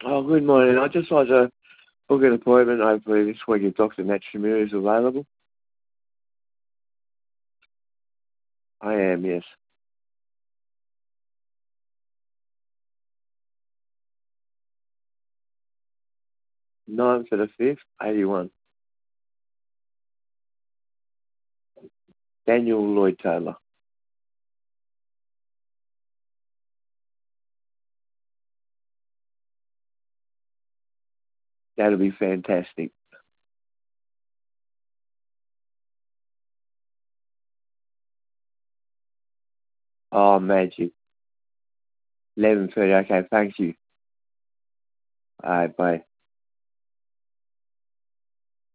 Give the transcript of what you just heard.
Oh, good morning. I just like to book an appointment hopefully this week if Dr. Matrimir is available. I am, yes. 9 for the 5th, 81. Daniel Lloyd Taylor. That'll be fantastic. Oh, magic. 11:30. Okay, thank you. All right, bye.